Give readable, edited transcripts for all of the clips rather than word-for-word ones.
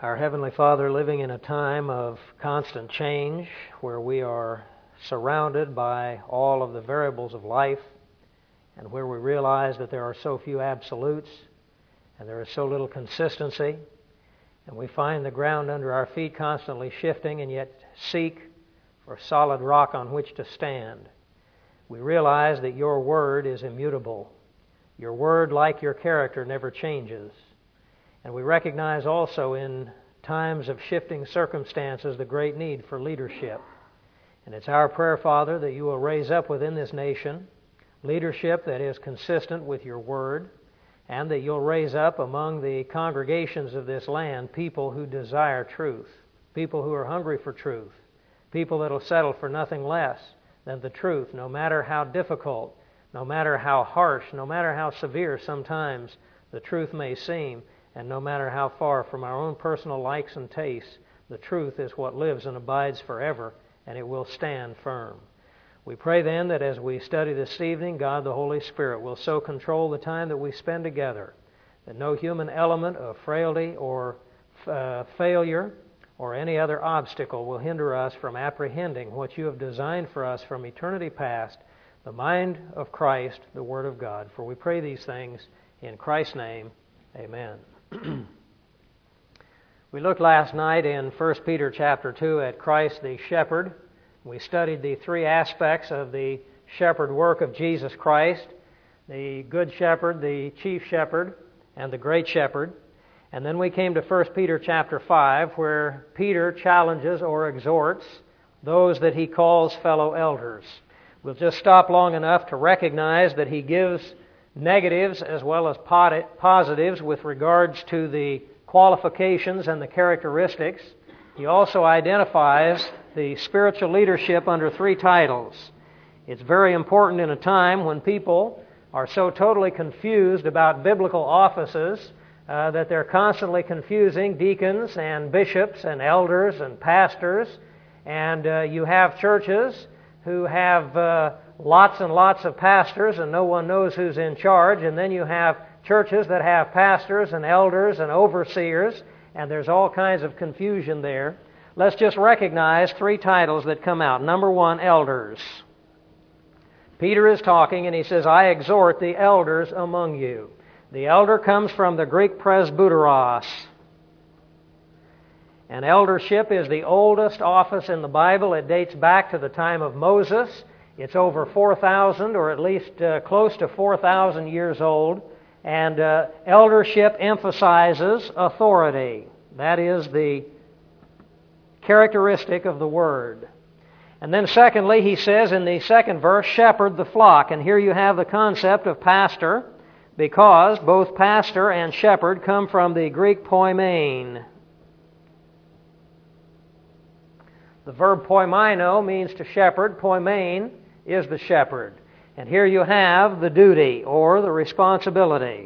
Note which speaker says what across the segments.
Speaker 1: Our Heavenly Father, living in a time of constant change where we are surrounded by all of the variables of life and where we realize that there are so few absolutes and there is so little consistency, and we find the ground under our feet constantly shifting and yet seek for solid rock on which to stand. We realize that your Word is immutable. Your Word, like your character, never changes. And we recognize also in times of shifting circumstances the great need for leadership. And it's our prayer, Father, that you will raise up within this nation leadership that is consistent with your Word, and that you'll raise up among the congregations of this land people who desire truth, people who are hungry for truth, people that will settle for nothing less than the truth, no matter how difficult, no matter how harsh, no matter how severe sometimes the truth may seem, and no matter how far from our own personal likes and tastes, the truth is what lives and abides forever, and it will stand firm. We pray then that as we study this evening, God the Holy Spirit will so control the time that we spend together that no human element of frailty or failure or any other obstacle will hinder us from apprehending what you have designed for us from eternity past, the mind of Christ, the Word of God. For we pray these things in Christ's name. Amen. We looked last night in 1 Peter chapter 2 at Christ the Shepherd. We studied the three aspects of the shepherd work of Jesus Christ: the Good Shepherd, the Chief Shepherd, and the Great Shepherd. And then we came to 1 Peter chapter 5, where Peter challenges or exhorts those that he calls fellow elders. We'll just stop long enough to recognize that he gives negatives as well as positives with regards to the qualifications and the characteristics. He also identifies the spiritual leadership under three titles. It's very important in a time when people are so totally confused about biblical offices that they're constantly confusing deacons and bishops and elders and pastors. And you have churches who have lots and lots of pastors and no one knows who's in charge. And then you have churches that have pastors and elders and overseers, and there's all kinds of confusion there. Let's just recognize three titles that come out. Number one, elders. Peter is talking and he says, I exhort the elders among you. The elder comes from the Greek presbyteros. And eldership is the oldest office in the Bible. It dates back to the time of Moses. It's over 4,000 or at least close to 4,000 years old. And eldership emphasizes authority. That is the characteristic of the word. And then secondly, he says in the second verse, shepherd the flock. And here you have the concept of pastor, because both pastor and shepherd come from the Greek poimen. The verb poimino means to shepherd. Poimen is the shepherd. And here you have the duty or the responsibility.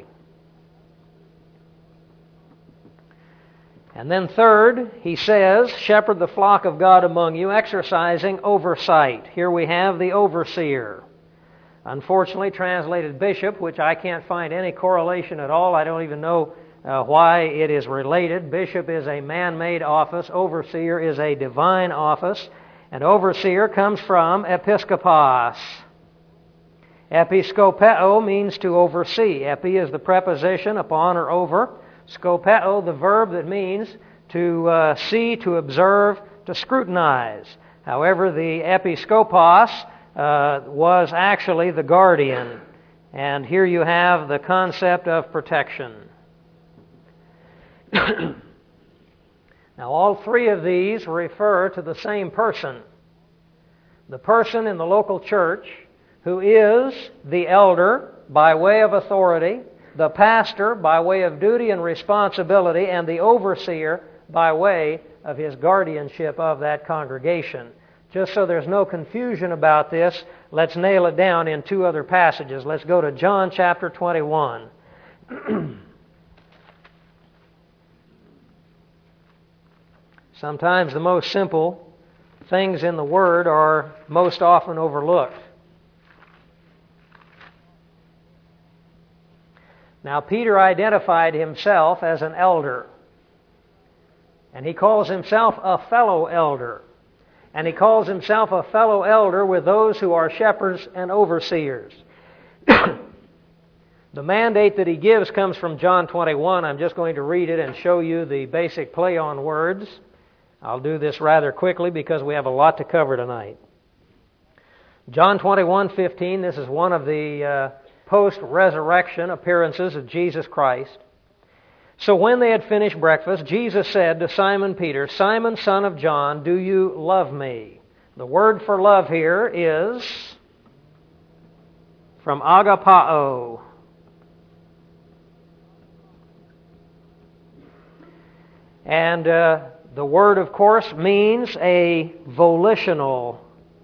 Speaker 1: And then third, he says, shepherd the flock of God among you, exercising oversight. Here we have the overseer. Unfortunately translated bishop, which I can't find any correlation at all. I don't even know why it is related. Bishop is a man-made office. Overseer is a divine office. And overseer comes from episkopos. Episkopeo means to oversee. Epi is the preposition, upon or over. Skopeo, the verb that means to see, to observe, to scrutinize. However, the episkopos was actually the guardian. And here you have the concept of protection. Now, all three of these refer to the same person. The person in the local church who is the elder by way of authority, the pastor by way of duty and responsibility, and the overseer by way of his guardianship of that congregation. Just so there's no confusion about this, let's nail it down in two other passages. Let's go to John chapter 21. Sometimes the most simple things in the Word are most often overlooked. Now, Peter identified himself as an elder. And he calls himself a fellow elder. And he calls himself a fellow elder with those who are shepherds and overseers. The mandate that he gives comes from John 21. I'm just going to read it and show you the basic play on words. I'll do this rather quickly because we have a lot to cover tonight. John 21:15, this is one of the post-resurrection appearances of Jesus Christ. So when they had finished breakfast, Jesus said to Simon Peter, "Simon, son of John, do you love me?" The word for love here is from agapao. And the word, of course, means a volitional,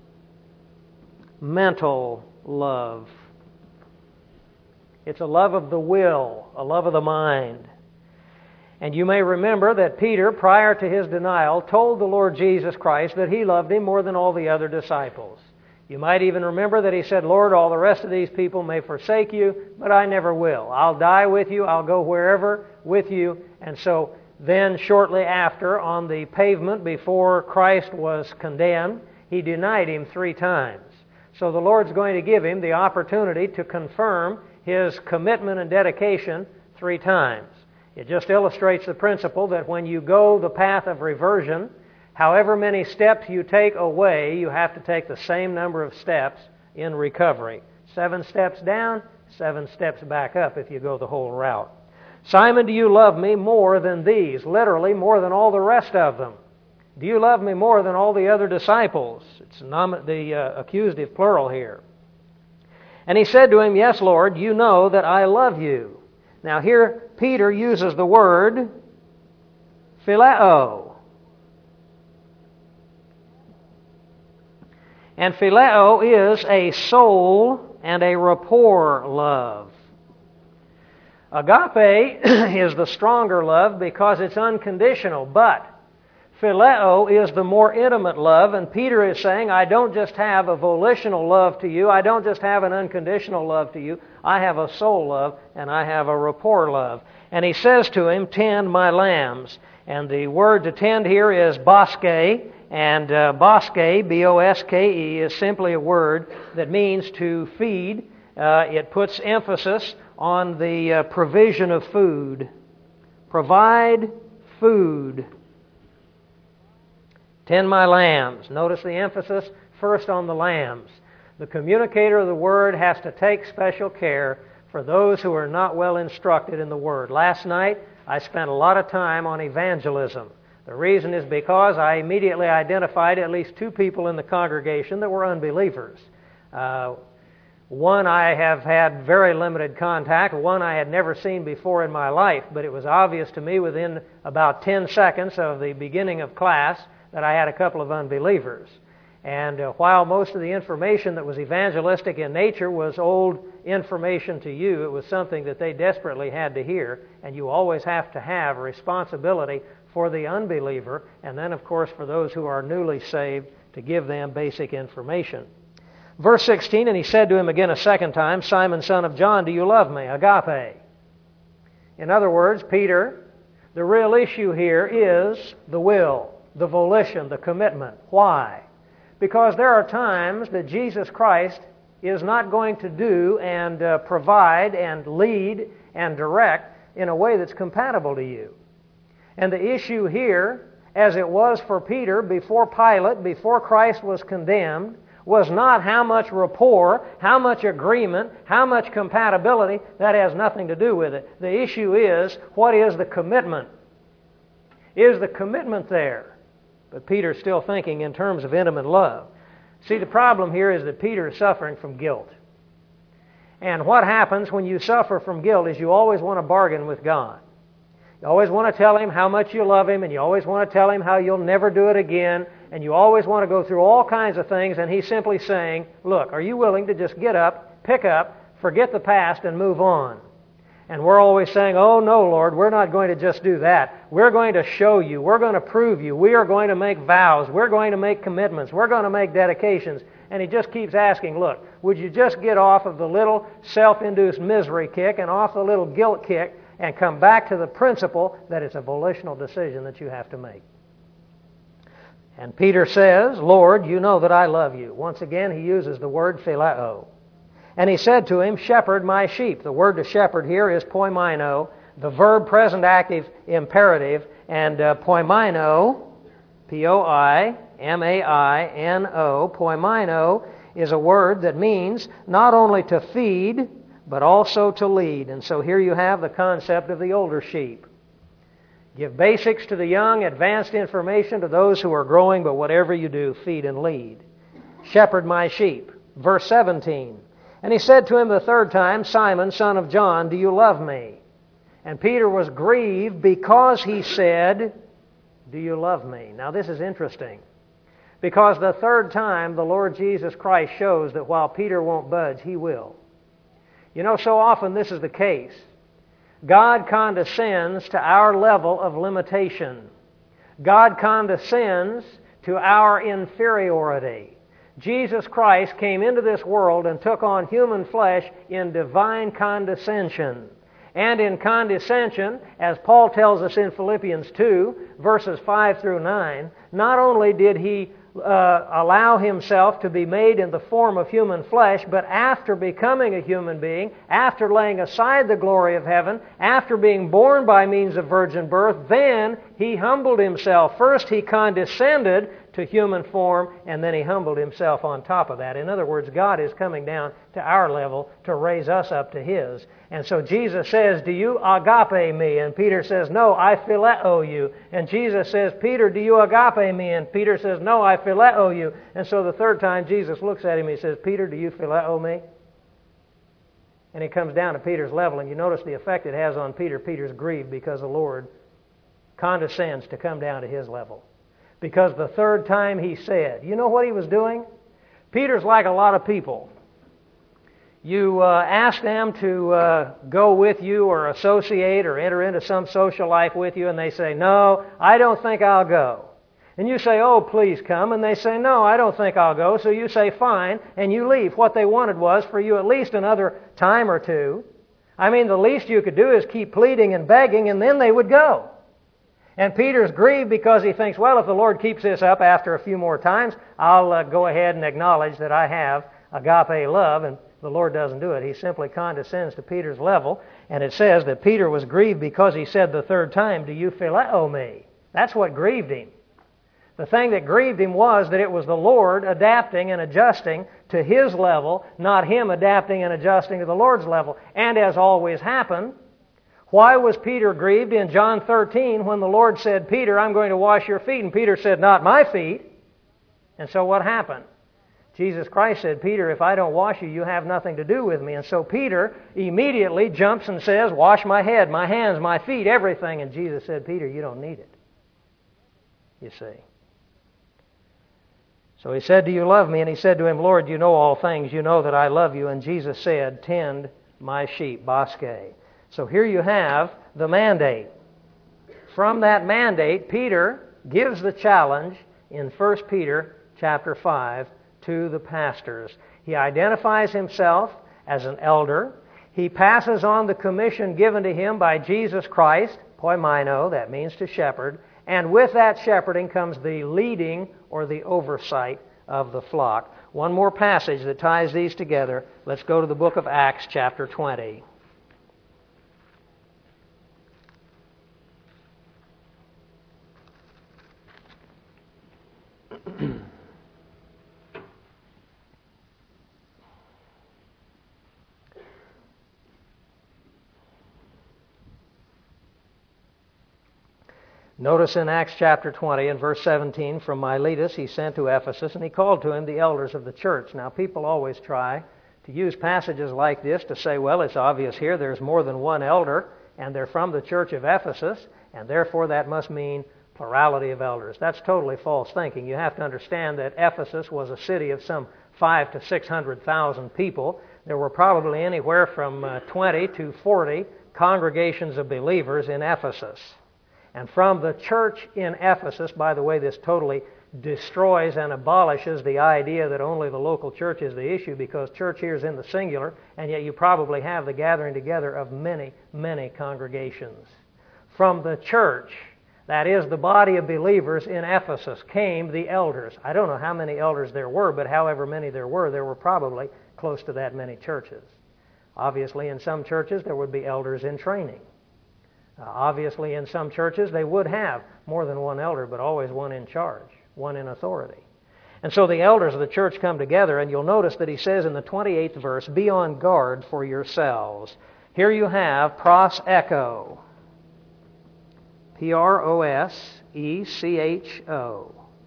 Speaker 1: mental love. It's a love of the will, a love of the mind. And you may remember that Peter, prior to his denial, told the Lord Jesus Christ that he loved him more than all the other disciples. You might even remember that he said, "Lord, all the rest of these people may forsake you, but I never will. I'll die with you. I'll go wherever with you." And so then shortly after, on the pavement before Christ was condemned, he denied him 3 times. So the Lord's going to give him the opportunity to confirm his commitment and dedication 3 times. It just illustrates the principle that when you go the path of reversion, however many steps you take away, you have to take the same number of steps in recovery. 7 steps down, 7 steps back up if you go the whole route. "Simon, do you love me more than these?" Literally, more than all the rest of them. Do you love me more than all the other disciples? It's the accusative plural here. And he said to him, "Yes, Lord, you know that I love you." Now here, Peter uses the word phileo. And phileo is a soul and a rapport love. Agape is the stronger love because it's unconditional, but phileo is the more intimate love, and Peter is saying, I don't just have a volitional love to you, I don't just have an unconditional love to you, I have a soul love, and I have a rapport love. And he says to him, "Tend my lambs." And the word to tend here is boske, and boske, B-O-S-K-E, is simply a word that means to feed. It puts emphasis on the provision of food. Provide food. Tend my lambs. Notice the emphasis first on the lambs. The communicator of the Word has to take special care for those who are not well instructed in the Word. Last night, I spent a lot of time on evangelism. The reason is because I immediately identified at least 2 people in the congregation that were unbelievers. One I have had very limited contact, one I had never seen before in my life, but it was obvious to me within about 10 seconds of the beginning of class that I had a couple of unbelievers. And while most of the information that was evangelistic in nature was old information to you, it was something that they desperately had to hear, and you always have to have a responsibility for the unbeliever, and then, of course, for those who are newly saved, to give them basic information. Verse 16, and he said to him again a second time, "Simon, son of John, do you love me?" Agape. In other words, Peter, the real issue here is the will, the volition, the commitment. Why? Because there are times that Jesus Christ is not going to do and provide and lead and direct in a way that's compatible to you. And the issue here, as it was for Peter before Pilate, before Christ was condemned, was not how much rapport, how much agreement, how much compatibility. That has nothing to do with it. The issue is, what is the commitment? Is the commitment there? But Peter's still thinking in terms of intimate love. See, the problem here is that Peter is suffering from guilt. And what happens when you suffer from guilt is you always want to bargain with God. You always want to tell Him how much you love Him, and you always want to tell Him how you'll never do it again, and you always want to go through all kinds of things, and He's simply saying, look, are you willing to just get up, pick up, forget the past, and move on? And we're always saying, oh no, Lord, we're not going to just do that. We're going to show you. We're going to prove you. We are going to make vows. We're going to make commitments. We're going to make dedications. And He just keeps asking, look, would you just get off of the little self-induced misery kick and off the little guilt kick and come back to the principle that it's a volitional decision that you have to make. And Peter says, Lord, you know that I love you. Once again, he uses the word phileo. And he said to him, shepherd my sheep. The word to shepherd here is poimaino, the verb present active imperative, and poimaino, P-O-I-M-A-I-N-O, poimaino is a word that means not only to feed, but also to lead. And so here you have the concept of the older sheep. Give basics to the young, advanced information to those who are growing, but whatever you do, feed and lead. Shepherd my sheep. Verse 17. And he said to him the third time, Simon, son of John, do you love me? And Peter was grieved because he said, do you love me? Now this is interesting, because the third time the Lord Jesus Christ shows that while Peter won't budge, he will. You know, so often this is the case. God condescends to our level of limitation. God condescends to our inferiority. Jesus Christ came into this world and took on human flesh in divine condescension. And in condescension, as Paul tells us in Philippians 2, verses 5 through 9, not only did he allow himself to be made in the form of human flesh, but after becoming a human being, after laying aside the glory of heaven, after being born by means of virgin birth, then he humbled himself. First he condescended to human form, and then he humbled himself on top of that. In other words, God is coming down to our level to raise us up to His. And so Jesus says, do you agape me? And Peter says, no, I phileo you. And Jesus says, Peter, do you agape me? And Peter says, no, I phileo you. And so the third time Jesus looks at him, he says, Peter, do you phileo me? And he comes down to Peter's level, and you notice the effect it has on Peter. Peter's grieved because the Lord condescends to come down to his level. Because the third time he said, you know what he was doing? Peter's like a lot of people. You ask them to go with you or associate or enter into some social life with you, and they say, no, I don't think I'll go. And you say, oh, please come. And they say, no, I don't think I'll go. So you say, fine, and you leave. What they wanted was for you at least another time or two. I mean, the least you could do is keep pleading and begging, and then they would go. And Peter's grieved because he thinks, well, if the Lord keeps this up after a few more times, I'll go ahead and acknowledge that I have agape love. And the Lord doesn't do it. He simply condescends to Peter's level. And it says that Peter was grieved because he said the third time, do you phileo me? That's what grieved him. The thing that grieved him was that it was the Lord adapting and adjusting to His level, not him adapting and adjusting to the Lord's level. And as always happened, why was Peter grieved in John 13 when the Lord said, Peter, I'm going to wash your feet? And Peter said, not my feet. And so what happened? Jesus Christ said, Peter, if I don't wash you, you have nothing to do with me. And so Peter immediately jumps and says, wash my head, my hands, my feet, everything. And Jesus said, Peter, you don't need it. You see. So he said, do you love me? And he said to him, Lord, you know all things. You know that I love you. And Jesus said, tend my sheep, bosque. So here you have the mandate. From that mandate, Peter gives the challenge in 1 Peter chapter 5 to the pastors. He identifies himself as an elder. He passes on the commission given to him by Jesus Christ, poimaino, that means to shepherd. And with that shepherding comes the leading or the oversight of the flock. One more passage that ties these together. Let's go to the book of Acts chapter 20. Notice in Acts chapter 20 and verse 17, from Miletus he sent to Ephesus, and he called to him the elders of the church. Now people always try to use passages like this to say, well, it's obvious here there's more than one elder, and they're from the church of Ephesus, and therefore that must mean plurality of elders. That's totally false thinking. You have to understand that Ephesus was a city of some 500,000 to 600,000 people. There were probably anywhere from 20 to 40 congregations of believers in Ephesus. And from the church in Ephesus, by the way, this totally destroys and abolishes the idea that only the local church is the issue, because church here is in the singular, and yet you probably have the gathering together of many, many congregations. From the church, that is the body of believers in Ephesus, came the elders. I don't know how many elders there were, but however many there were probably close to that many churches. Obviously, in some churches, there would be elders in training. Obviously, in some churches, they would have more than one elder, but always one in charge, one in authority. And so the elders of the church come together, and you'll notice that he says in the 28th verse, "Be on guard for yourselves." Here you have pros echo. P-R-O-S-E-C-H-O.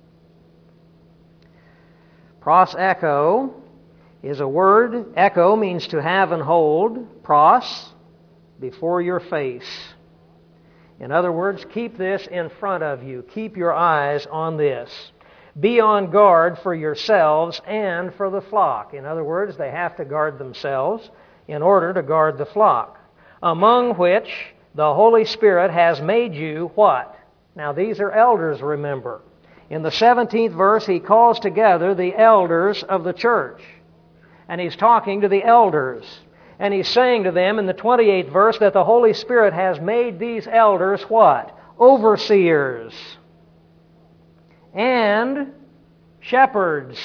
Speaker 1: Pros echo is a word. Echo means to have and hold. Pros, before your face. In other words, keep this in front of you. Keep your eyes on this. Be on guard for yourselves and for the flock. In other words, they have to guard themselves in order to guard the flock, among which the Holy Spirit has made you what? Now these are elders, remember. In the 17th verse, he calls together the elders of the church. And he's talking to the elders. And he's saying to them in the 28th verse that the Holy Spirit has made these elders what? Overseers and shepherds.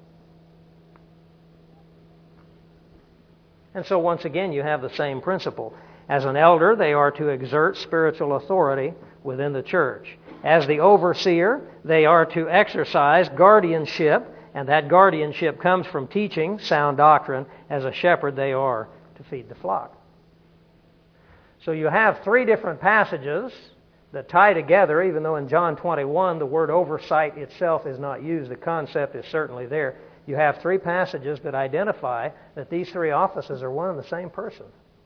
Speaker 1: And so once again you have the same principle. As an elder, they are to exert spiritual authority within the church. As the overseer, they are to exercise guardianship, and that guardianship comes from teaching sound doctrine. As a shepherd, they are to feed the flock. So you have three different passages that tie together, even though in John 21 the word oversight itself is not used. The concept is certainly there. You have three passages that identify that these three offices are one and the same person.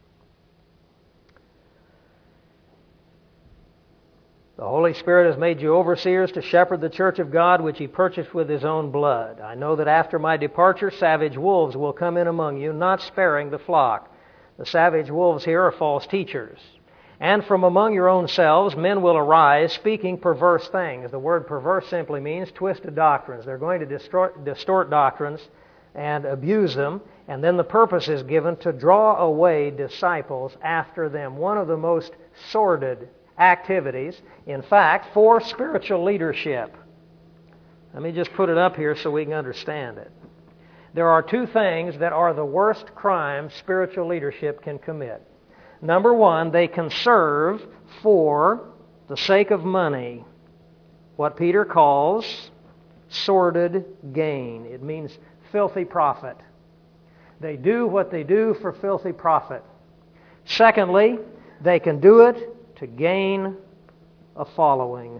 Speaker 1: The Holy Spirit has made you overseers to shepherd the church of God, which He purchased with His own blood. I know that after my departure, savage wolves will come in among you, not sparing the flock. The savage wolves here are false teachers. And from among your own selves, men will arise, speaking perverse things. The word perverse simply means twisted doctrines. They're going to distort doctrines and abuse them. And then the purpose is given to draw away disciples after them. One of the most sordid activities, in fact, for spiritual leadership. Let me just put it up here so we can understand it. There are two things that are the worst crimes spiritual leadership can commit. Number one, they can serve for the sake of money, what Peter calls sordid gain. It means filthy profit. They do what they do for filthy profit. Secondly, they can do it to gain a following.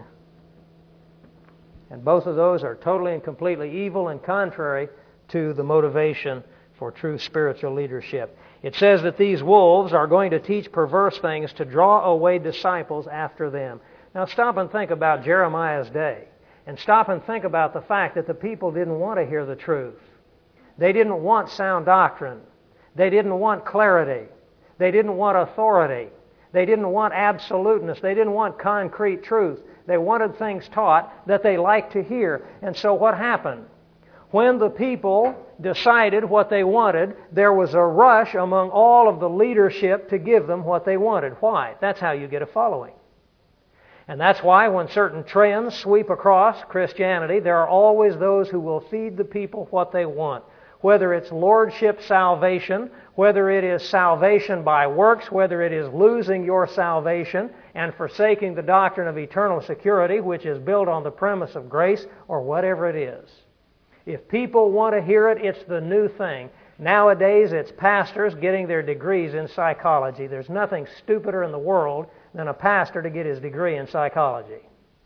Speaker 1: And both of those are totally and completely evil and contrary to the motivation for true spiritual leadership. It says that these wolves are going to teach perverse things to draw away disciples after them. Now stop and think about Jeremiah's day. And stop and think about the fact that the people didn't want to hear the truth. They didn't want sound doctrine. They didn't want clarity. They didn't want authority. They didn't want absoluteness. They didn't want concrete truth. They wanted things taught that they liked to hear. And so what happened? When the people decided what they wanted, there was a rush among all of the leadership to give them what they wanted. Why? That's how you get a following. And that's why when certain trends sweep across Christianity, there are always those who will feed the people what they want. Whether it's lordship salvation, whether it is salvation by works, whether it is losing your salvation and forsaking the doctrine of eternal security, which is built on the premise of grace, or whatever it is. If people want to hear it, it's the new thing. Nowadays, it's pastors getting their degrees in psychology. There's nothing stupider in the world than a pastor to get his degree in psychology.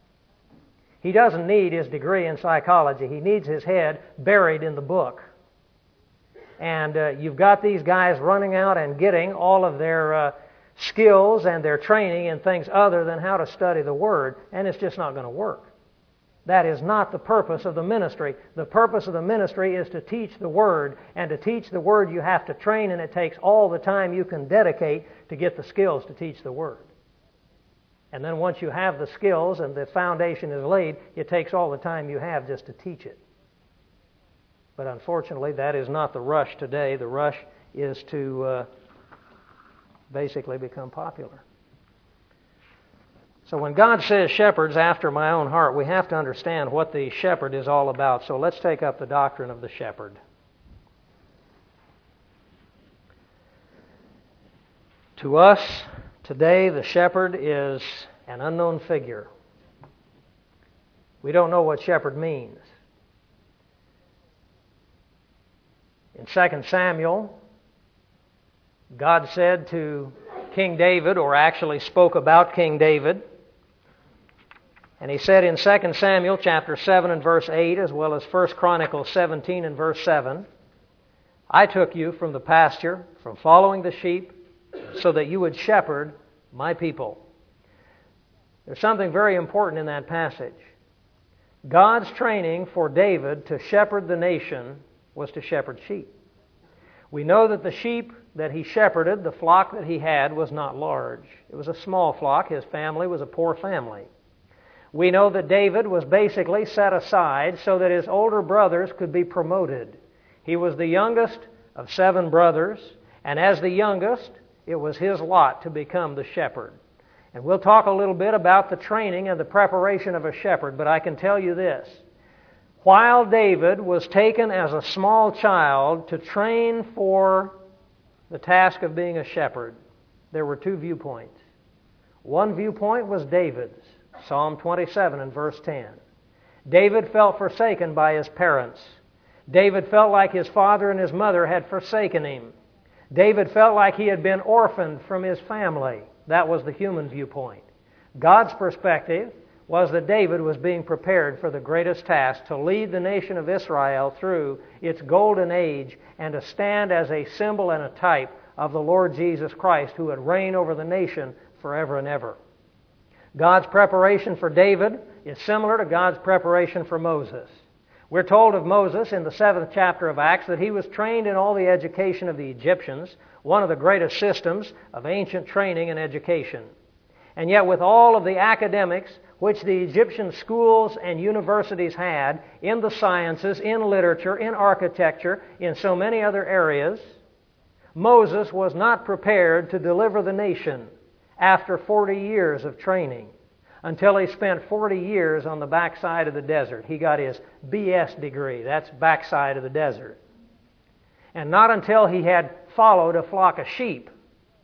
Speaker 1: He doesn't need his degree in psychology. He needs his head buried in the book. And you've got these guys running out and getting all of their skills and their training in things other than how to study the Word, and it's just not going to work. That is not the purpose of the ministry. The purpose of the ministry is to teach the Word, and to teach the Word you have to train, and it takes all the time you can dedicate to get the skills to teach the Word. And then once you have the skills and the foundation is laid, it takes all the time you have just to teach it. But unfortunately, that is not the rush today. The rush is to basically become popular. So when God says shepherds after my own heart, we have to understand what the shepherd is all about. So let's take up the doctrine of the shepherd. To us, today, the shepherd is an unknown figure. We don't know what shepherd means. In 2 Samuel, God said to King David, or actually spoke about King David, and he said in 2 Samuel chapter 7 and verse 8, as well as 1 Chronicles 17 and verse 7, I took you from the pasture, from following the sheep, so that you would shepherd my people. There's something very important in that passage. God's training for David to shepherd the nation was to shepherd sheep. We know that the sheep that he shepherded, the flock that he had, was not large. It was a small flock. His family was a poor family. We know that David was basically set aside so that his older brothers could be promoted. He was the youngest of 7 brothers, and as the youngest, it was his lot to become the shepherd. And we'll talk a little bit about the training and the preparation of a shepherd, but I can tell you this. While David was taken as a small child to train for the task of being a shepherd, there were 2 viewpoints. One viewpoint was David's, Psalm 27 and verse 10. David felt forsaken by his parents. David felt like his father and his mother had forsaken him. David felt like he had been orphaned from his family. That was the human viewpoint. God's perspective was that David was being prepared for the greatest task, to lead the nation of Israel through its golden age and to stand as a symbol and a type of the Lord Jesus Christ, who would reign over the nation forever and ever. God's preparation for David is similar to God's preparation for Moses. We're told of Moses in the 7th chapter of Acts that he was trained in all the education of the Egyptians, one of the greatest systems of ancient training and education. And yet with all of the academics which the Egyptian schools and universities had in the sciences, in literature, in architecture, in so many other areas, Moses was not prepared to deliver the nation after 40 years of training, until he spent 40 years on the backside of the desert. He got his BS degree. That's backside of the desert. And not until he had followed a flock of sheep.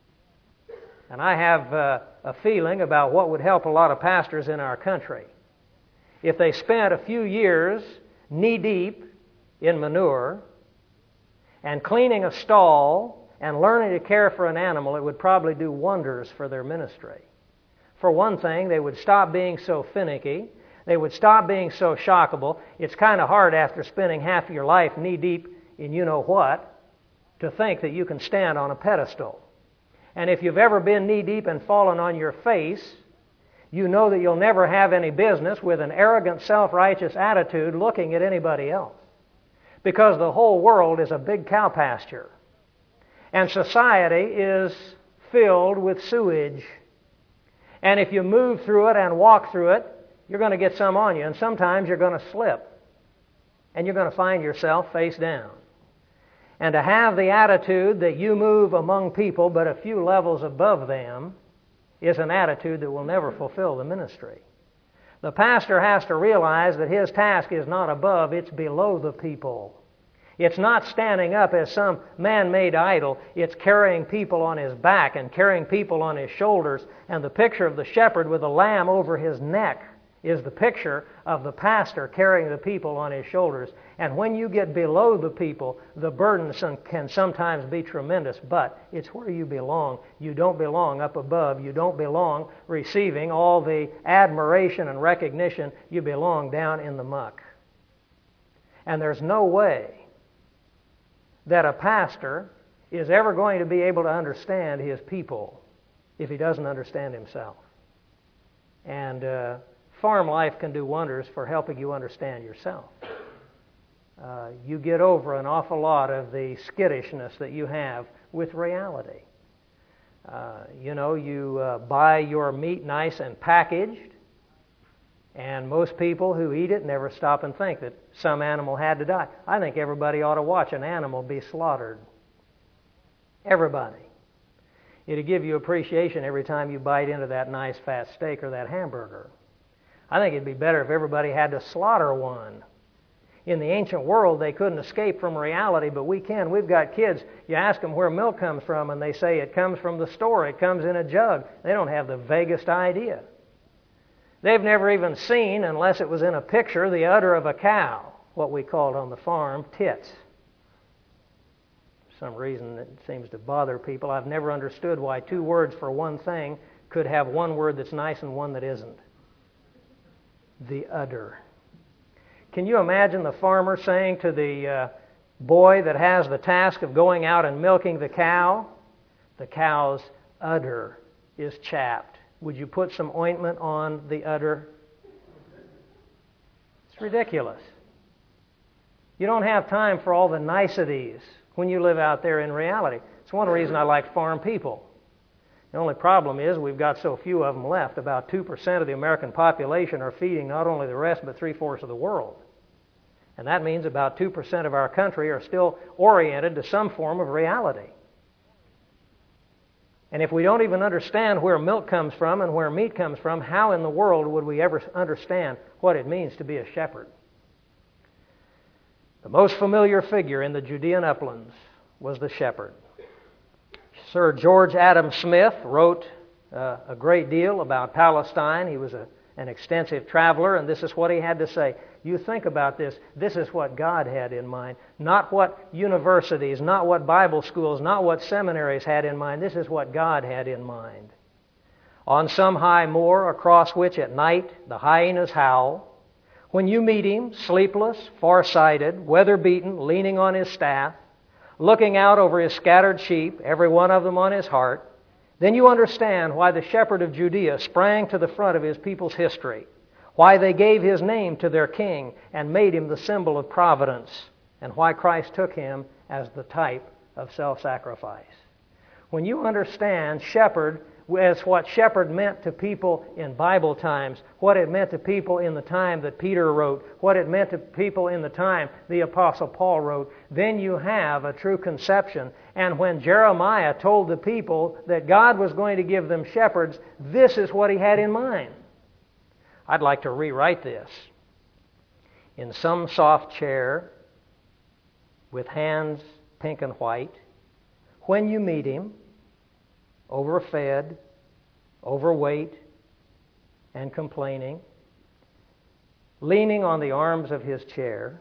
Speaker 1: And I have a feeling about what would help a lot of pastors in our country. If they spent a few years knee-deep in manure and cleaning a stall and learning to care for an animal, it would probably do wonders for their ministry. For one thing, they would stop being so finicky. They would stop being so shockable. It's kind of hard after spending half of your life knee-deep in you-know-what to think that you can stand on a pedestal. And if you've ever been knee-deep and fallen on your face, you know that you'll never have any business with an arrogant, self-righteous attitude looking at anybody else. Because the whole world is a big cow pasture. And society is filled with sewage. And if you move through it and walk through it, you're going to get some on you. And sometimes you're going to slip. And you're going to find yourself face down. And to have the attitude that you move among people but a few levels above them is an attitude that will never fulfill the ministry. The pastor has to realize that his task is not above, it's below the people. It's not standing up as some man-made idol. It's carrying people on his back and carrying people on his shoulders. And the picture of the shepherd with the lamb over his neck is the picture of the pastor carrying the people on his shoulders. And when you get below the people, the burden can sometimes be tremendous, but it's where you belong. You don't belong up above. You don't belong receiving all the admiration and recognition. You belong down in the muck. And there's no way that a pastor is ever going to be able to understand his people if he doesn't understand himself. And farm life can do wonders for helping you understand yourself. You get over an awful lot of the skittishness that you have with reality. You buy your meat nice and packaged, and most people who eat it never stop and think that some animal had to die. I think everybody ought to watch an animal be slaughtered. Everybody. It'll give you appreciation every time you bite into that nice fat steak or that hamburger. I think it'd be better if everybody had to slaughter one. In the ancient world, they couldn't escape from reality, but we can. We've got kids. You ask them where milk comes from, and they say it comes from the store. It comes in a jug. They don't have the vaguest idea. They've never even seen, unless it was in a picture, the udder of a cow, what we called on the farm tits. For some reason it seems to bother people. I've never understood why two words for one thing could have one word that's nice and one that isn't. The udder. Can you imagine the farmer saying to the boy that has the task of going out and milking the cow, the cow's udder is chapped. Would you put some ointment on the udder? It's ridiculous. You don't have time for all the niceties when you live out there in reality. It's one reason I like farm people. The only problem is we've got so few of them left. About 2% of the American population are feeding not only the rest, but 3/4 of the world. And that means about 2% of our country are still oriented to some form of reality. And if we don't even understand where milk comes from and where meat comes from, how in the world would we ever understand what it means to be a shepherd? The most familiar figure in the Judean uplands was the shepherd. Sir George Adam Smith wrote a great deal about Palestine. He was an extensive traveler, and this is what he had to say. You think about this. This is what God had in mind. Not what universities, not what Bible schools, not what seminaries had in mind. This is what God had in mind. On some high moor across which at night the hyenas howl, when you meet him, sleepless, far-sighted, weather-beaten, leaning on his staff, looking out over his scattered sheep, every one of them on his heart, then you understand why the shepherd of Judea sprang to the front of his people's history, why they gave his name to their king and made him the symbol of providence, and why Christ took him as the type of self-sacrifice. When you understand shepherd as what shepherd meant to people in Bible times, what it meant to people in the time that Peter wrote, what it meant to people in the time the Apostle Paul wrote, then you have a true conception. And when Jeremiah told the people that God was going to give them shepherds, this is what he had in mind. I'd like to rewrite this. In some soft chair, with hands pink and white, when you meet him, overfed, overweight, and complaining, leaning on the arms of his chair,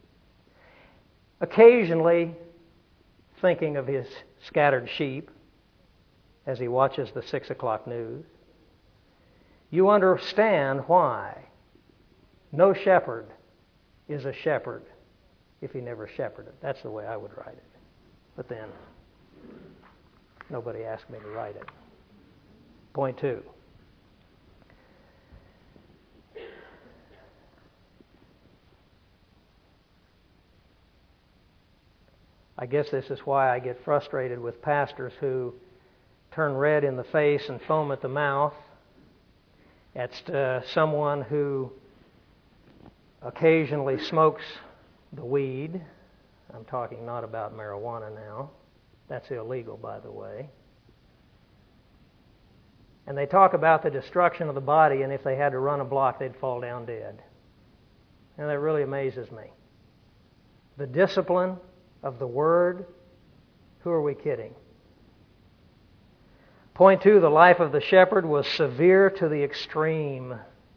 Speaker 1: occasionally thinking of his scattered sheep as he watches the 6 o'clock news, you understand why no shepherd is a shepherd if he never shepherded. That's the way I would write it. But then, nobody asked me to write it. Point 2. I guess this is why I get frustrated with pastors who turn red in the face and foam at the mouth at someone who occasionally smokes the weed. I'm talking not about marijuana now. That's illegal, by the way. And they talk about the destruction of the body, and if they had to run a block, they'd fall down dead. And that really amazes me. The discipline of the Word, who are we kidding? Point 2, the life of the shepherd was severe to the extreme.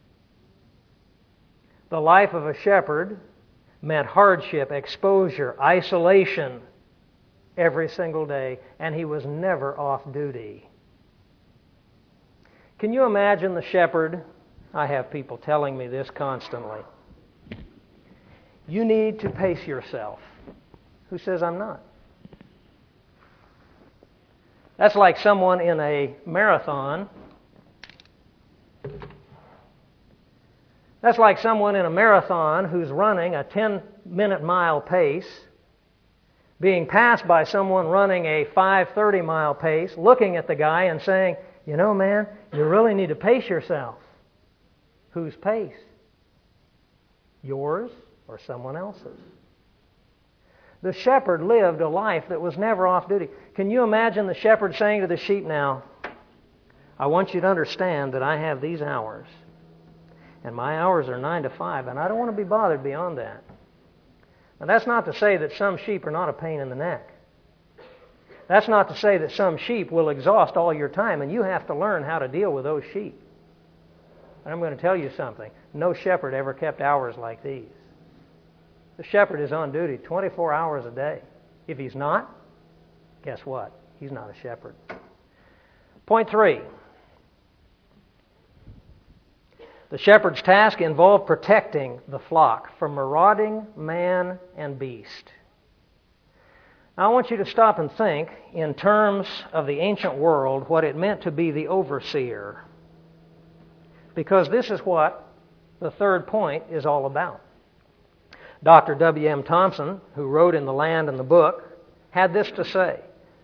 Speaker 1: The life of a shepherd meant hardship, exposure, isolation every single day, and he was never off duty. Can you imagine the shepherd? I have people telling me this constantly. You need to pace yourself. Who says I'm not? That's like someone in a marathon. That's like someone in a marathon who's running a 10-minute mile pace. being passed by someone running a 5:30-mile pace, looking at the guy and saying, "You know, man, you really need to pace yourself." Whose pace? Yours or someone else's? The shepherd lived a life that was never off duty. Can you imagine the shepherd saying to the sheep, "Now, I want you to understand that I have these hours, and my hours are 9 to 5, and I don't want to be bothered beyond that." Now, that's not to say that some sheep are not a pain in the neck. That's not to say that some sheep will exhaust all your time, and you have to learn how to deal with those sheep. And I'm going to tell you something. No shepherd ever kept hours like these. The shepherd is on duty 24 hours a day. If he's not, guess what? He's not a shepherd. Point 3. The shepherd's task involved protecting the flock from marauding man and beast. Now, I want you to stop and think in terms of the ancient world what it meant to be the overseer. Because this is what the third point is all about. Dr. W.M. Thompson, who wrote in The Land and the Book, had this to say: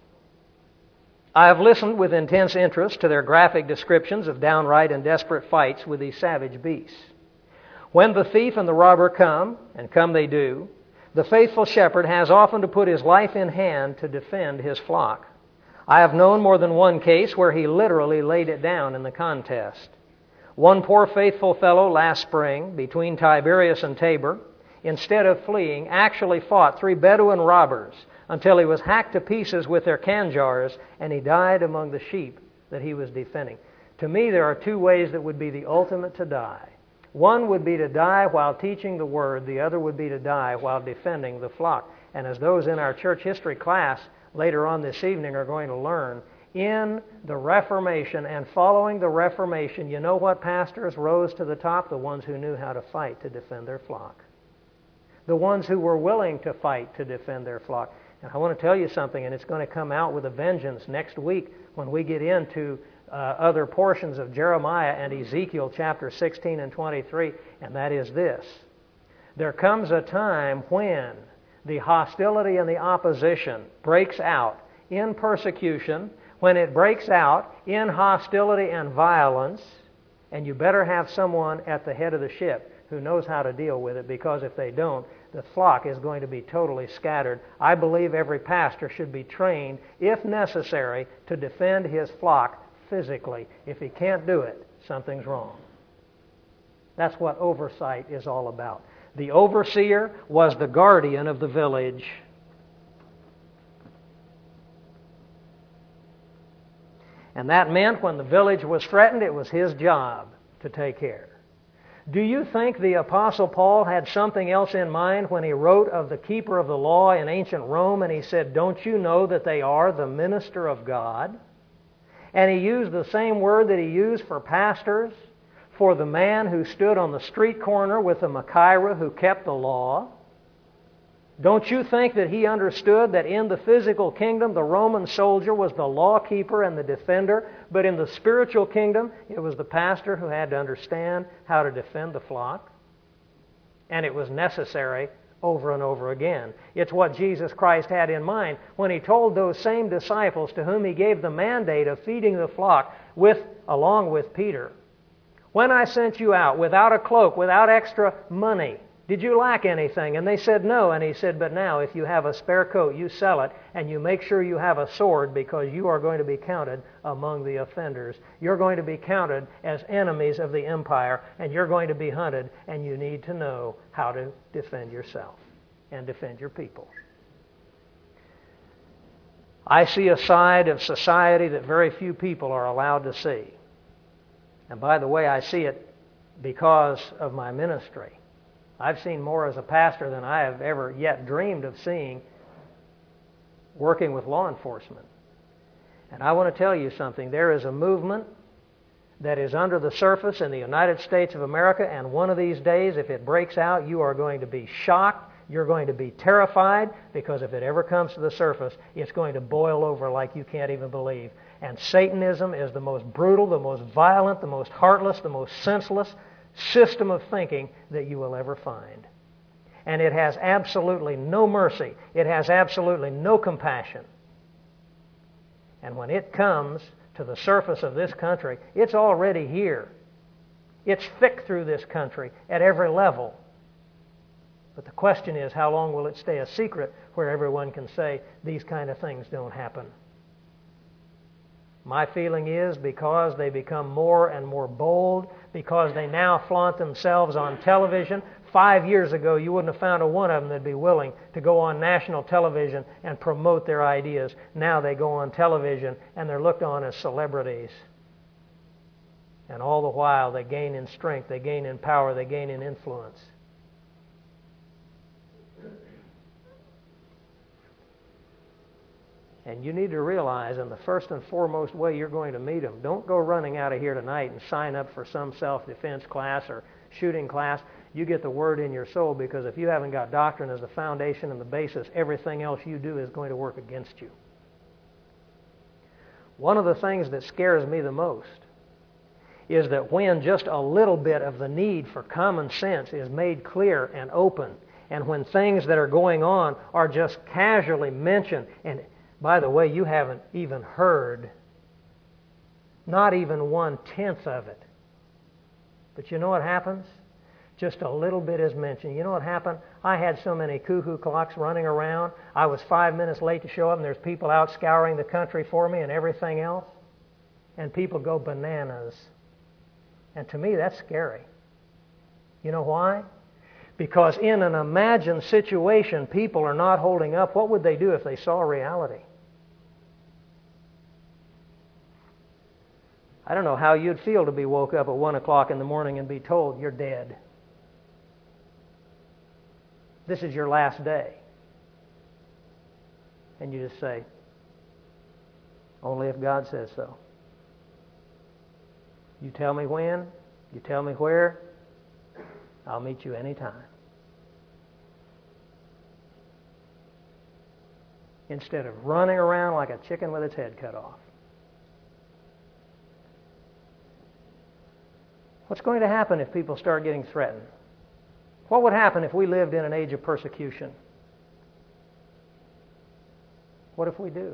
Speaker 1: "I have listened with intense interest to their graphic descriptions of downright and desperate fights with these savage beasts. When the thief and the robber come, and come they do, the faithful shepherd has often to put his life in hand to defend his flock. I have known more than one case where he literally laid it down in the contest. One poor faithful fellow last spring, between Tiberias and Tabor, instead of fleeing, actually fought 3 Bedouin robbers until he was hacked to pieces with their khanjars, and he died among the sheep that he was defending." To me, there are 2 ways that would be the ultimate to die. One would be to die while teaching the Word. The other would be to die while defending the flock. And as those in our church history class later on this evening are going to learn, in the Reformation and following the Reformation, you know what pastors rose to the top? The ones who knew how to fight to defend their flock. The ones who were willing to fight to defend their flock. And I want to tell you something, and it's going to come out with a vengeance next week when we get into other portions of Jeremiah and Ezekiel chapter 16 and 23, and that is this: there comes a time when the hostility and the opposition breaks out in persecution, when it breaks out in hostility and violence, and you better have someone at the head of the ship who knows how to deal with it, because if they don't, the flock is going to be totally scattered. I believe every pastor should be trained, if necessary, to defend his flock physically. If he can't do it, something's wrong. That's what oversight is all about. The overseer was the guardian of the village. And that meant when the village was threatened, it was his job to take care. Do you think the Apostle Paul had something else in mind when he wrote of the keeper of the law in ancient Rome, and he said, "Don't you know that they are the minister of God?" And he used the same word that he used for pastors, for the man who stood on the street corner with the Machaira who kept the law. Don't you think that he understood that in the physical kingdom, the Roman soldier was the law keeper and the defender, but in the spiritual kingdom, it was the pastor who had to understand how to defend the flock? And it was necessary over and over again. It's what Jesus Christ had in mind when he told those same disciples to whom he gave the mandate of feeding the flock along with Peter. "When I sent you out without a cloak, without extra money, did you lack anything?" And they said no. And he said, "But now if you have a spare coat, you sell it, and you make sure you have a sword, because you are going to be counted among the offenders. You're going to be counted as enemies of the empire, and you're going to be hunted, and you need to know how to defend yourself and defend your people." I see a side of society that very few people are allowed to see. And by the way, I see it because of my ministry. I've seen more as a pastor than I have ever yet dreamed of seeing working with law enforcement. And I want to tell you something. There is a movement that is under the surface in the United States of America, and one of these days, if it breaks out, you are going to be shocked. You're going to be terrified, because if it ever comes to the surface, it's going to boil over like you can't even believe. And Satanism is the most brutal, the most violent, the most heartless, the most senseless system of thinking that you will ever find. And it has absolutely no mercy. It has absolutely no compassion. And when it comes to the surface of this country, it's already here. It's thick through this country at every level. But the question is, how long will it stay a secret where everyone can say these kind of things don't happen? My feeling is because they become more and more bold, because they now flaunt themselves on television. 5 years ago, you wouldn't have found a one of them that'd be willing to go on national television and promote their ideas. Now they go on television and they're looked on as celebrities. And all the while they gain in strength, they gain in power, they gain in influence. And you need to realize, in the first and foremost way you're going to meet them, don't go running out of here tonight and sign up for some self-defense class or shooting class. You get the Word in your soul, because if you haven't got doctrine as the foundation and the basis, everything else you do is going to work against you. One of the things that scares me the most is that when just a little bit of the need for common sense is made clear and open, and when things that are going on are just casually mentioned, and by the way, you haven't even heard not even 1/10 of it. But you know what happens? Just a little bit is mentioned. You know what happened? I had so many cuckoo clocks running around. I was 5 minutes late to show up, and there's people out scouring the country for me and everything else. And people go bananas. And to me, that's scary. You know why? Because in an imagined situation, people are not holding up. What would they do if they saw reality? I don't know how you'd feel to be woke up at 1 o'clock in the morning and be told you're dead. This is your last day. And you just say, only if God says so. You tell me when, you tell me where, I'll meet you anytime. Instead of running around like a chicken with its head cut off. What's going to happen if people start getting threatened? What would happen if we lived in an age of persecution? What if we do?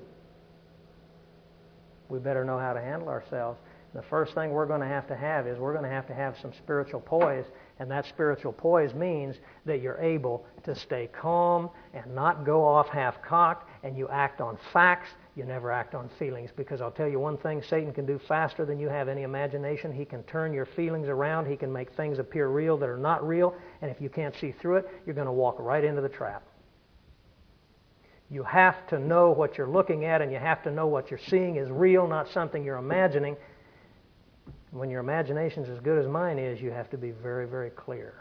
Speaker 1: We better know how to handle ourselves. The first thing we're going to have is we're going to have some spiritual poise, and that spiritual poise means that you're able to stay calm and not go off half-cocked, and you act on facts. You never act on feelings, because I'll tell you one thing Satan can do faster than you have any imagination. He can turn your feelings around. He can make things appear real that are not real, and if you can't see through it, you're going to walk right into the trap. You have to know what you're looking at, and you have to know what you're seeing is real, not something you're imagining. When your imagination's as good as mine is, you have to be very, very clear.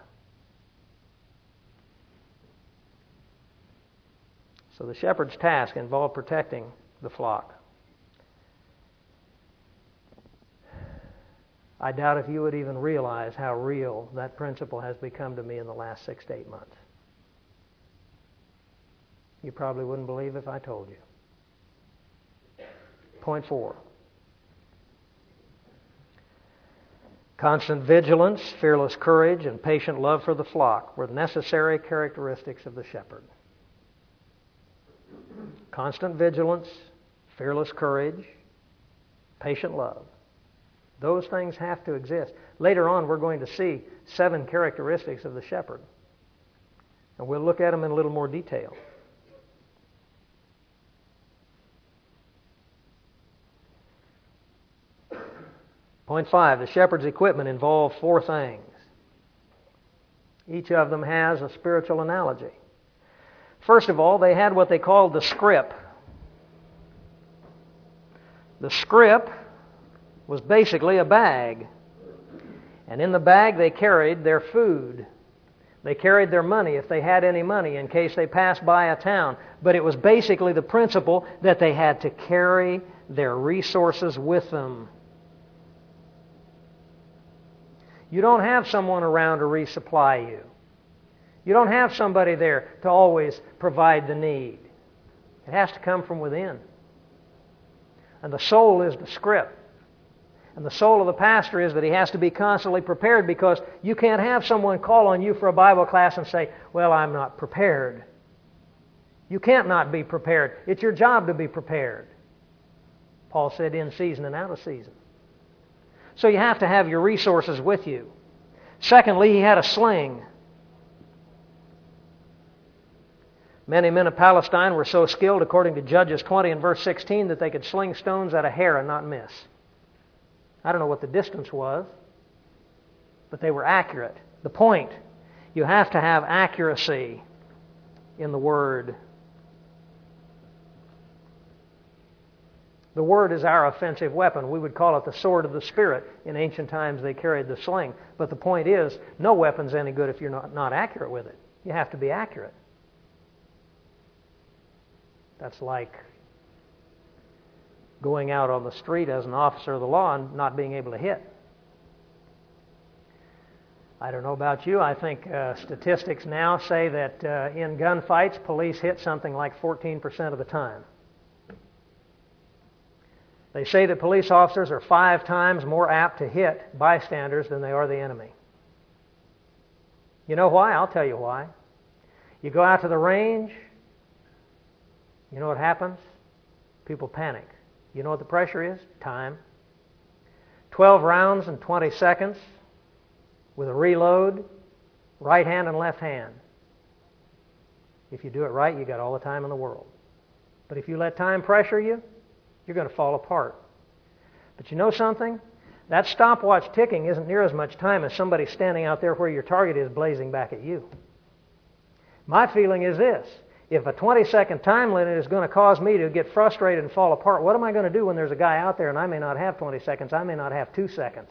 Speaker 1: So the shepherd's task involved protecting the flock. I doubt if you would even realize how real that principle has become to me in the last 6 to 8 months. You probably wouldn't believe if I told you. Point 4. Constant vigilance, fearless courage, and patient love for the flock were necessary characteristics of the shepherd. Constant vigilance, fearless courage, patient love. Those things have to exist. Later on, we're going to see 7 characteristics of the shepherd. And we'll look at them in a little more detail. Point 5, the shepherd's equipment involved 4 things. Each of them has a spiritual analogy. First of all, they had what they called the scrip. The scrip was basically a bag. And in the bag they carried their food. They carried their money, if they had any money, in case they passed by a town. But it was basically the principle that they had to carry their resources with them. You don't have someone around to resupply you. You don't have somebody there to always provide the need. It has to come from within. And the soul is the scrip. And the soul of the pastor is that he has to be constantly prepared, because you can't have someone call on you for a Bible class and say, well, I'm not prepared. You can't not be prepared. It's your job to be prepared. Paul said in season and out of season. So you have to have your resources with you. Secondly, he had a sling. Many men of Palestine were so skilled, according to Judges 20 and verse 16, that they could sling stones at a hair and not miss. I don't know what the distance was, but they were accurate. The point, you have to have accuracy in the Word. The Word is our offensive weapon. We would call it the sword of the Spirit. In ancient times they carried the sling. But the point is, no weapon's any good if you're not accurate with it. You have to be accurate. That's like going out on the street as an officer of the law and not being able to hit. I don't know about you. I think statistics now say that in gunfights, police hit something like 14% of the time. They say that police officers are 5 times more apt to hit bystanders than they are the enemy. You know why? I'll tell you why. You go out to the range, you know what happens? People panic. You know what the pressure is? Time. 12 rounds in 20 seconds with a reload, right hand and left hand. If you do it right, you got all the time in the world. But if you let time pressure you, you're going to fall apart. But you know something? That stopwatch ticking isn't near as much time as somebody standing out there where your target is blazing back at you. My feeling is this. If a 20-second time limit is going to cause me to get frustrated and fall apart, what am I going to do when there's a guy out there and I may not have 20 seconds, I may not have 2 seconds?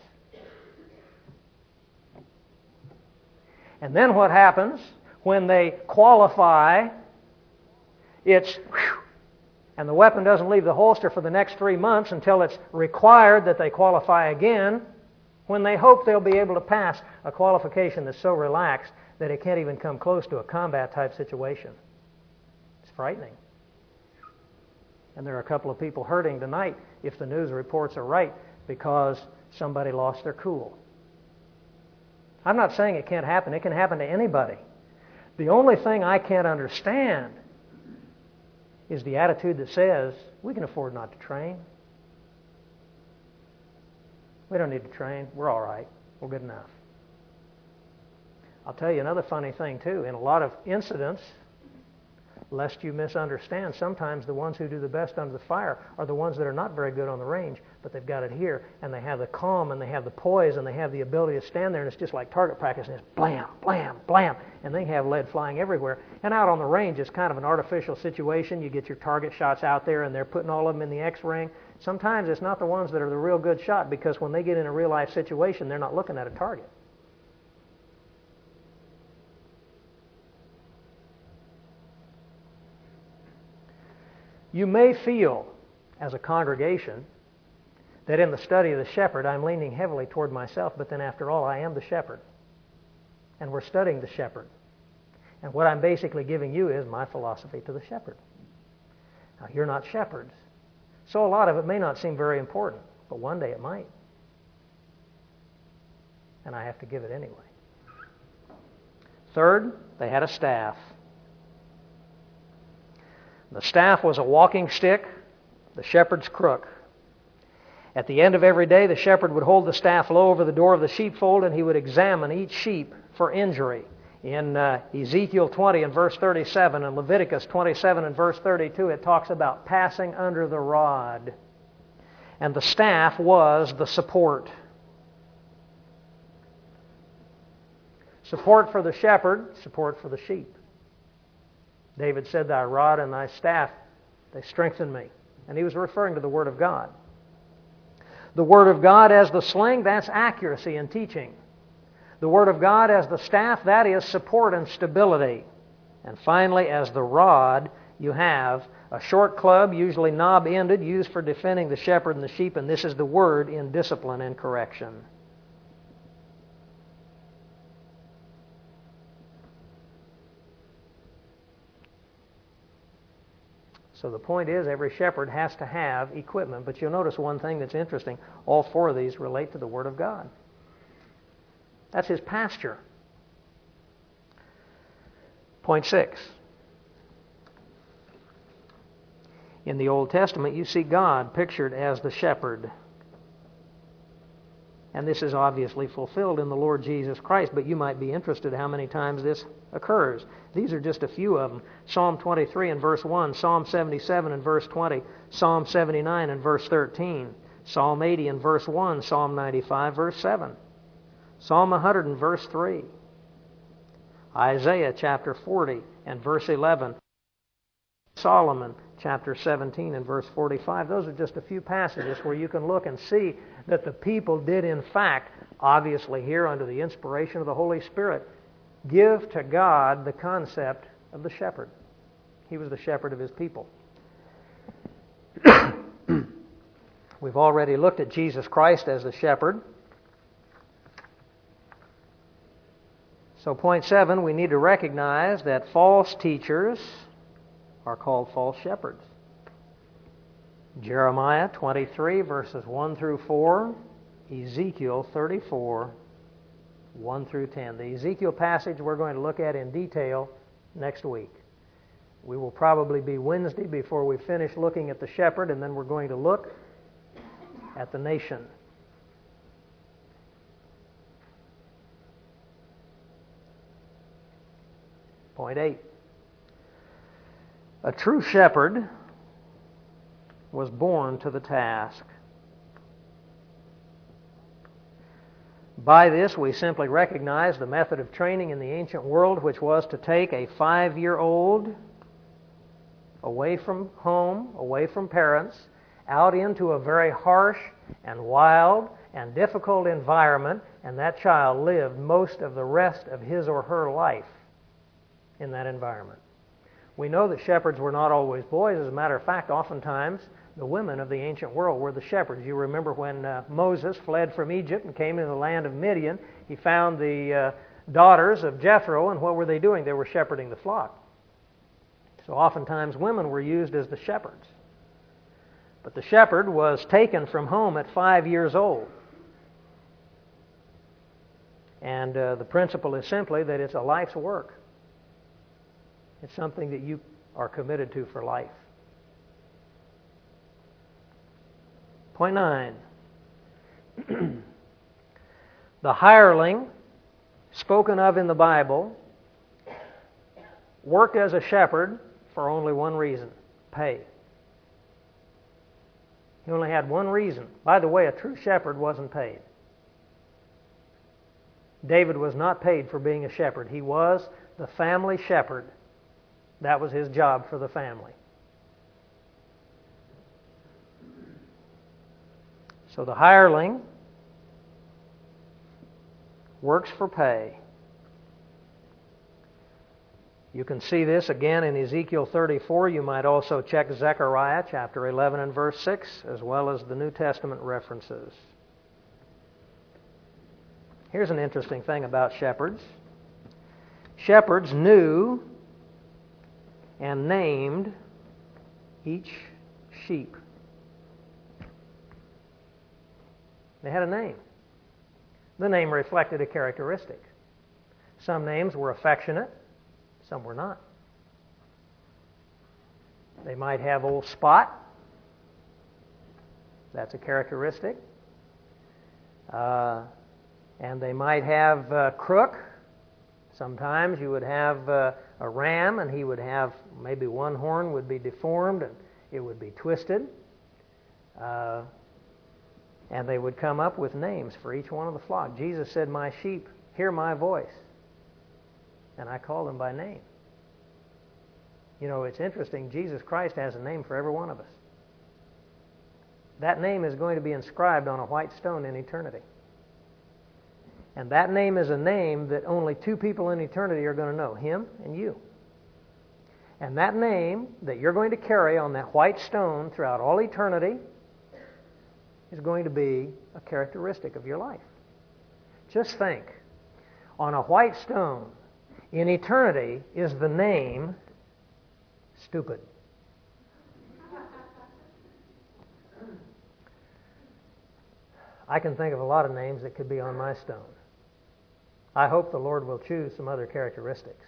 Speaker 1: And then what happens when they qualify? It's whew, and the weapon doesn't leave the holster for the next 3 months until it's required that they qualify again, when they hope they'll be able to pass a qualification that's so relaxed that it can't even come close to a combat-type situation. It's frightening. And there are a couple of people hurting tonight, if the news reports are right, because somebody lost their cool. I'm not saying it can't happen. It can happen to anybody. The only thing I can't understand is the attitude that says, we can afford not to train. We don't need to train. We're all right. We're good enough. I'll tell you another funny thing, too. In a lot of incidents, lest you misunderstand, sometimes the ones who do the best under the fire are the ones that are not very good on the range, but they've got it here, and they have the calm, and they have the poise, and they have the ability to stand there, and it's just like target practice, and it's blam, blam, blam, and they have lead flying everywhere. And out on the range, it's kind of an artificial situation. You get your target shots out there, and they're putting all of them in the X-ring. Sometimes it's not the ones that are the real good shot, because when they get in a real-life situation, they're not looking at a target. You may feel, as a congregation, that in the study of the shepherd, I'm leaning heavily toward myself, but then after all, I am the shepherd. And we're studying the shepherd. And what I'm basically giving you is my philosophy to the shepherd. Now, you're not shepherds, so a lot of it may not seem very important, but one day it might. And I have to give it anyway. Third, they had a staff. The staff was a walking stick, the shepherd's crook. At the end of every day, the shepherd would hold the staff low over the door of the sheepfold, and he would examine each sheep for injury. In Ezekiel 20 and verse 37 and Leviticus 27 and verse 32, it talks about passing under the rod. And the staff was the support. Support for the shepherd, support for the sheep. David said, thy rod and thy staff, they strengthen me. And he was referring to the Word of God. The Word of God as the sling, that's accuracy in teaching. The Word of God as the staff, that is support and stability. And finally, as the rod, you have a short club, usually knob-ended, used for defending the shepherd and the sheep, and this is the Word in discipline and correction. So the point is, every shepherd has to have equipment. But you'll notice one thing that's interesting. All four of these relate to the Word of God. That's his pasture. Point 6. In the Old Testament, you see God pictured as the shepherd. And this is obviously fulfilled in the Lord Jesus Christ, but you might be interested how many times this occurs. These are just a few of them. Psalm 23 and verse 1, Psalm 77 and verse 20, Psalm 79 and verse 13, Psalm 80 and verse 1, Psalm 95 verse 7, Psalm 100 and verse 3, Isaiah chapter 40 and verse 11, Solomon chapter 17 and verse 45. Those are just a few passages where you can look and see that the people did in fact, obviously here under the inspiration of the Holy Spirit, give to God the concept of the shepherd. He was the shepherd of his people. We've already looked at Jesus Christ as the shepherd. So point 7, we need to recognize that false teachers are called false shepherds. Jeremiah 23, verses 1 through 4, Ezekiel 34, 1 through 10. The Ezekiel passage we're going to look at in detail next week. We will probably be Wednesday before we finish looking at the shepherd, and then we're going to look at the nation. Point 8. A true shepherd was born to the task. By this, we simply recognize the method of training in the ancient world, which was to take a 5-year-old away from home, away from parents, out into a very harsh and wild and difficult environment, and that child lived most of the rest of his or her life in that environment. We know that shepherds were not always boys. As a matter of fact, oftentimes the women of the ancient world were the shepherds. You remember when Moses fled from Egypt and came into the land of Midian, he found the daughters of Jethro, and what were they doing? They were shepherding the flock. So oftentimes women were used as the shepherds. But the shepherd was taken from home at 5 years old. And the principle is simply that it's a life's work. It's something that you are committed to for life. Point 9. The hireling spoken of in the Bible worked as a shepherd for only one reason: pay. He only had one reason. By the way, a true shepherd wasn't paid. David was not paid for being a shepherd. He was the family shepherd. That was his job for the family. So the hireling works for pay. You can see this again in Ezekiel 34. You might also check Zechariah chapter 11 and verse 6, as well as the New Testament references. Here's an interesting thing about shepherds. Shepherds knew and named each sheep. They had a name. The name reflected a characteristic. Some names were affectionate, some were not. They might have Old Spot. That's a characteristic. And they might have Crook. Sometimes you would have a ram, and he would have maybe one horn would be deformed and it would be twisted. And they would come up with names for each one of the flock. Jesus said, "My sheep hear my voice, and I call them by name." You know, it's interesting. Jesus Christ has a name for every one of us. That name is going to be inscribed on a white stone in eternity. And that name is a name that only two people in eternity are going to know, him and you. And that name that you're going to carry on that white stone throughout all eternity is going to be a characteristic of your life. Just think, on a white stone in eternity is the name stupid. I can think of a lot of names that could be on my stone. I hope the Lord will choose some other characteristics.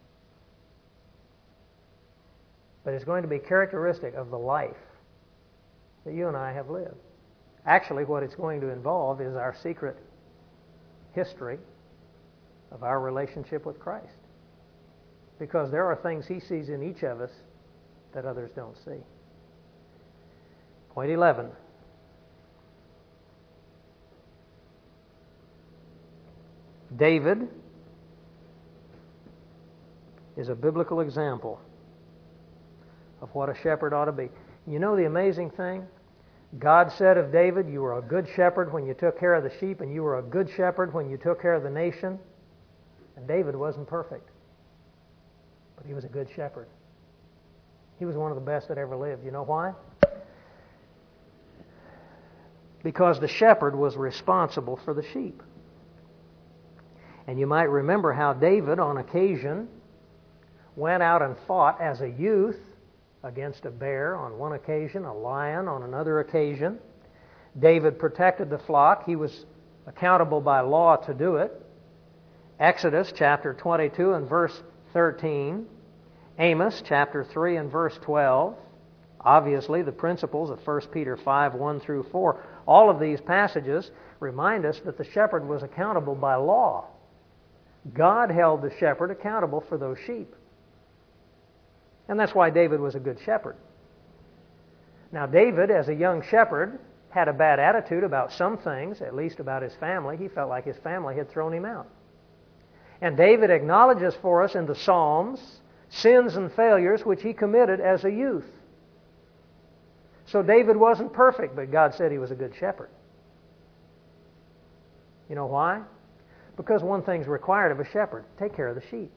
Speaker 1: But it's going to be characteristic of the life that you and I have lived. Actually, what it's going to involve is our secret history of our relationship with Christ. Because there are things He sees in each of us that others don't see. Point 11. David is a biblical example of what a shepherd ought to be. You know the amazing thing? God said of David, you were a good shepherd when you took care of the sheep, and you were a good shepherd when you took care of the nation. And David wasn't perfect, but he was a good shepherd. He was one of the best that ever lived. You know why? Because the shepherd was responsible for the sheep. And you might remember how David, on occasion, went out and fought as a youth against a bear on one occasion, a lion on another occasion. David protected the flock. He was accountable by law to do it. Exodus chapter 22 and verse 13. Amos chapter 3 and verse 12. Obviously, the principles of 1 Peter 5, 1 through 4. All of these passages remind us that the shepherd was accountable by law. God held the shepherd accountable for those sheep. And that's why David was a good shepherd. Now, David, as a young shepherd, had a bad attitude about some things, at least about his family. He felt like his family had thrown him out. And David acknowledges for us in the Psalms sins and failures which he committed as a youth. So David wasn't perfect, but God said he was a good shepherd. You know why? Because one thing's required of a shepherd: take care of the sheep.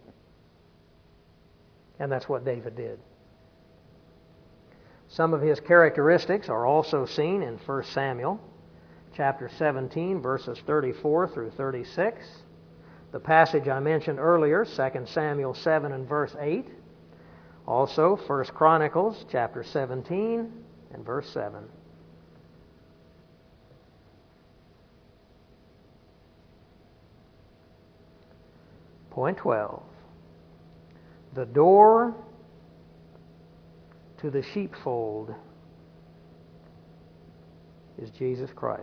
Speaker 1: And that's what David did. Some of his characteristics are also seen in 1 Samuel chapter 17, verses 34 through 36. The passage I mentioned earlier, 2 Samuel 7 and verse 8. Also, 1 Chronicles chapter 17 and verse 7. Point 12. The door to the sheepfold is Jesus Christ.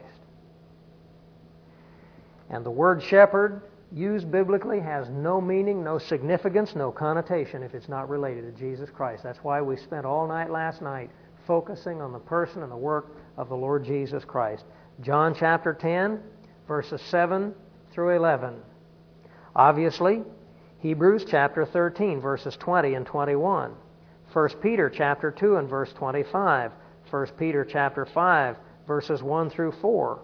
Speaker 1: And the word shepherd, used biblically, has no meaning, no significance, no connotation if it's not related to Jesus Christ. That's why we spent all night last night focusing on the person and the work of the Lord Jesus Christ. John chapter 10, verses 7 through 11. Obviously, Hebrews chapter 13, verses 20 and 21. 1 Peter chapter 2 and verse 25. 1 Peter chapter 5, verses 1 through 4.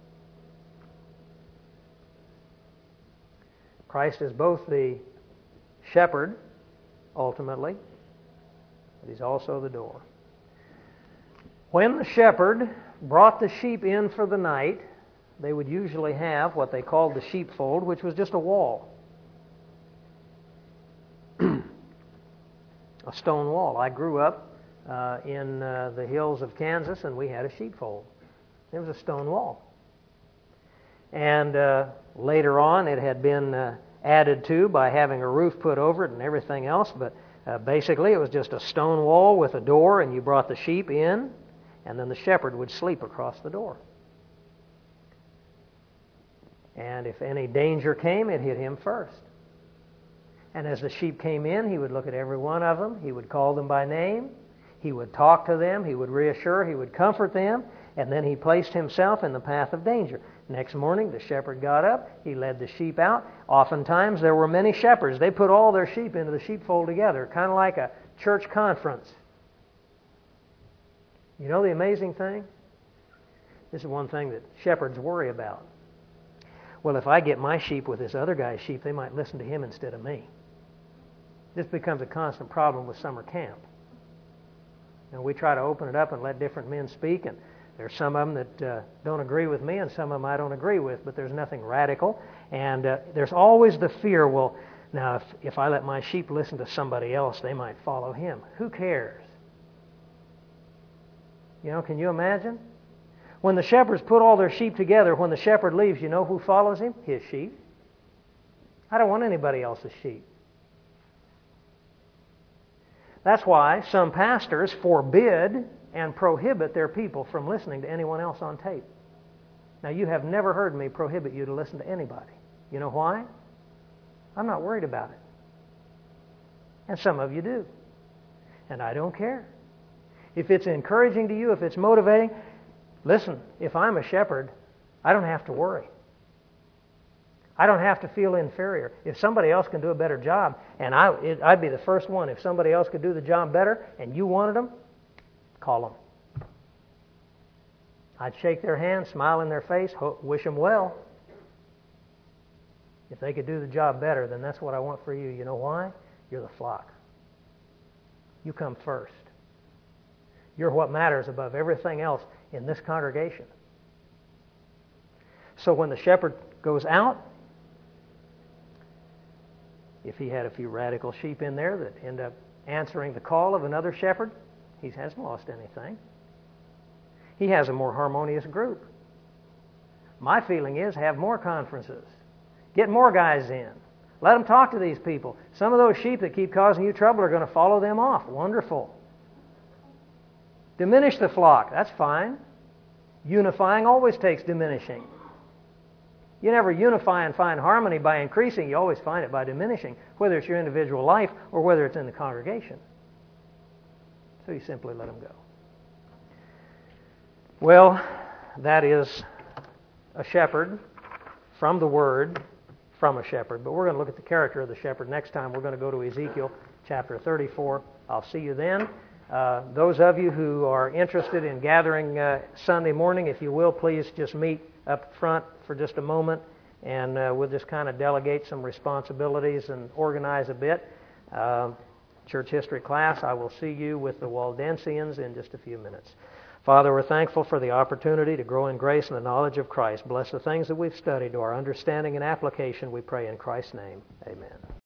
Speaker 1: Christ is both the shepherd, ultimately, but He's also the door. When the shepherd brought the sheep in for the night, they would usually have what they called the sheepfold, which was just a wall. A stone wall. I grew up in the hills of Kansas, and we had a sheepfold. It was a stone wall. And later on, it had been added to by having a roof put over it and everything else. But basically, it was just a stone wall with a door, and you brought the sheep in, and then the shepherd would sleep across the door. And if any danger came, it hit him first. And as the sheep came in, he would look at every one of them. He would call them by name. He would talk to them. He would reassure. He would comfort them. And then he placed himself in the path of danger. Next morning, the shepherd got up. He led the sheep out. Oftentimes, there were many shepherds. They put all their sheep into the sheepfold together, kind of like a church conference. You know the amazing thing? This is one thing that shepherds worry about. Well, if I get my sheep with this other guy's sheep, they might listen to him instead of me. This becomes a constant problem with summer camp. And we try to open it up and let different men speak, and there's some of them that don't agree with me, and some of them I don't agree with, but there's nothing radical. And there's always the fear, well, now if I let my sheep listen to somebody else, they might follow him. Who cares? You know, can you imagine? When the shepherds put all their sheep together, when the shepherd leaves, you know who follows him? His sheep. I don't want anybody else's sheep. That's why some pastors forbid and prohibit their people from listening to anyone else on tape. Now, you have never heard me prohibit you to listen to anybody. You know why? I'm not worried about it. And some of you do. And I don't care. If it's encouraging to you, if it's motivating, listen, if I'm a shepherd, I don't have to worry. I don't have to feel inferior. If somebody else can do a better job, and I'd be the first one, if somebody else could do the job better and you wanted them, call them. I'd shake their hand, smile in their face, wish them well. If they could do the job better, then that's what I want for you. You know why? You're the flock. You come first. You're what matters above everything else in this congregation. So when the shepherd goes out, if he had a few radical sheep in there that end up answering the call of another shepherd, he hasn't lost anything. He has a more harmonious group. My feeling is have more conferences. Get more guys in. Let them talk to these people. Some of those sheep that keep causing you trouble are going to follow them off. Wonderful. Diminish the flock. That's fine. Unifying always takes diminishing. You never unify and find harmony by increasing. You always find it by diminishing, whether it's your individual life or whether it's in the congregation. So you simply let them go. Well, that is a shepherd from the Word, from a shepherd. But we're going to look at the character of the shepherd next time. We're going to go to Ezekiel chapter 34. I'll see you then. Those of you who are interested in gathering Sunday morning, if you will, please just meet up front for just a moment, and we'll just kind of delegate some responsibilities and organize a bit. Church history class, I will see you with the Waldensians in just a few minutes. Father, we're thankful for the opportunity to grow in grace and the knowledge of Christ. Bless the things that we've studied to our understanding and application, we pray in Christ's name. Amen.